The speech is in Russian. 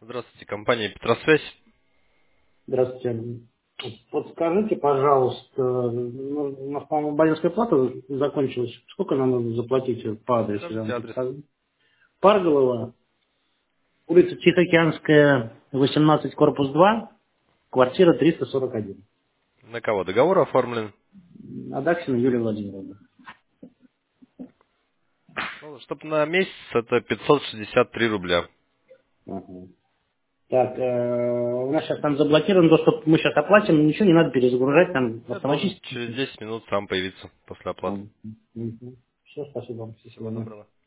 Здравствуйте, компания Петросвязь. Здравствуйте. Подскажите, пожалуйста, у нас, по-моему, абонентская плата закончилась. Сколько нам нужно заплатить по адресу? Я Скажите вам адрес. подскажу. Парголова, улица Тихоокеанская, 18, корпус 2, квартира 341. На кого договор оформлен? Адаксина Юлия Владимировна. Ну, чтобы на месяц это 563 рубля. Ага. Так, у нас сейчас там заблокирован доступ, мы сейчас оплатим, ничего не надо перезагружать, там Это должен автоматически. через 10 минут сам появиться после оплаты. Все, спасибо вам, Всего счастливо. доброго.